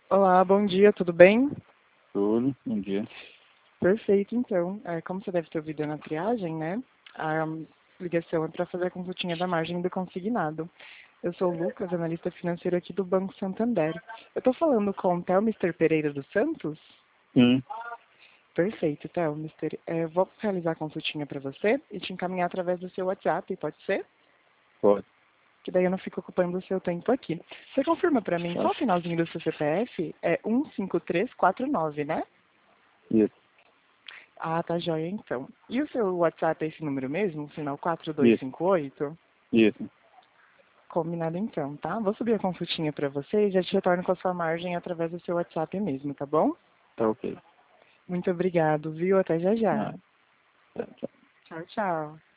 Olá, bom dia, tudo bem? Tudo, bom dia. Perfeito, então. Como você deve ter ouvido na triagem, né? A ligação é para fazer a consultinha da margem do consignado. Eu sou o Lucas, analista financeiro aqui do Banco Santander. Eu estou falando com o Mister Pereira dos Santos? Sim, Perfeito, Mister. Vou realizar a consultinha para você e te encaminhar através do seu WhatsApp, pode ser? pode. Que daí eu não fico ocupando o seu tempo aqui. Você confirma para mim qual o Acho. finalzinho do seu CPF? É 15349, né? Isso, Ah, tá joia então. E o seu WhatsApp é esse número mesmo? Final isso, 4258? isso. Combinado então, tá? Vou subir a consultinha pra você e já te retorno com a sua margem através do seu WhatsApp mesmo, tá bom? Tá ok. Muito obrigado, viu? Até já já. Ah, tá, tá. Tchau, tchau.